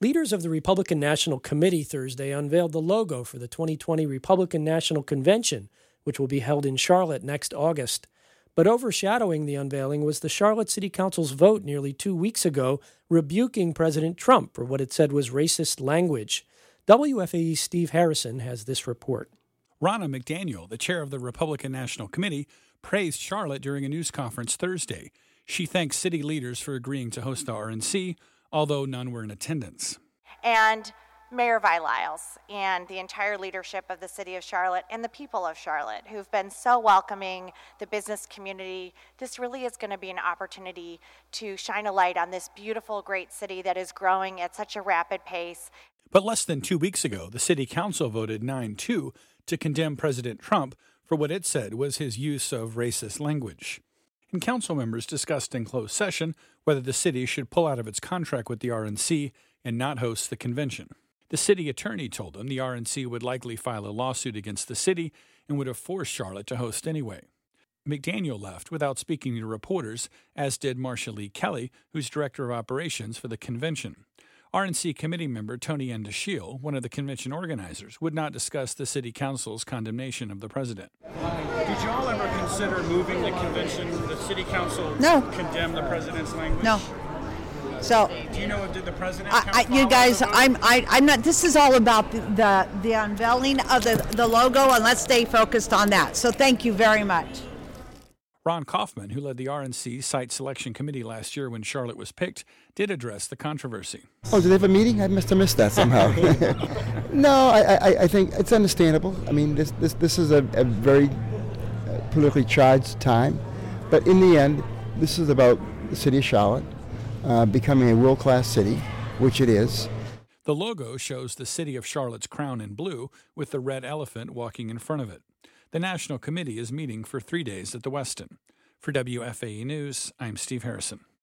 Leaders of the Republican National Committee Thursday unveiled the logo for the 2020 Republican National Convention, which will be held in Charlotte next August. But overshadowing the unveiling was the Charlotte City Council's vote nearly 2 weeks ago rebuking President Trump for what it said was racist language. WFAE's Steve Harrison has this report. Ronna McDaniel, the chair of the Republican National Committee, praised Charlotte during a news conference Thursday. She thanked city leaders for agreeing to host the RNC, although none were in attendance. And Mayor Vilyles and the entire leadership of the city of Charlotte and the people of Charlotte who've been so welcoming, the business community. This really is going to be an opportunity to shine a light on this beautiful, great city that is growing at such a rapid pace. But less than 2 weeks ago, the city council voted 9-2 to condemn President Trump for what it said was his use of racist language. And council members discussed in closed session whether the city should pull out of its contract with the RNC and not host the convention. The city attorney told them the RNC would likely file a lawsuit against the city and would have forced Charlotte to host anyway. McDaniel left without speaking to reporters, as did Marcia Lee Kelly, who's director of operations for the convention. RNC committee member Tony Endeshiel, one of the convention organizers, would not discuss the city council's condemnation of the president. Did you all ever consider moving the convention? The city council condemn the president's language? No. So, do you know, did the president? You guys, I'm not. This is all about the unveiling of the logo, and let's stay focused on that. So, thank you very much. Ron Kaufman, who led the RNC site selection committee last year when Charlotte was picked, did address the controversy. Oh, did they have a meeting? I must have missed that somehow. No, I think it's understandable. I mean, this is a very politically charged time, but in the end, this is about the city of Charlotte becoming a world-class city, which it is. The logo shows the city of Charlotte's crown in blue with the red elephant walking in front of it. The National Committee is meeting for 3 days at the Westin. For WFAE News, I'm Steve Harrison.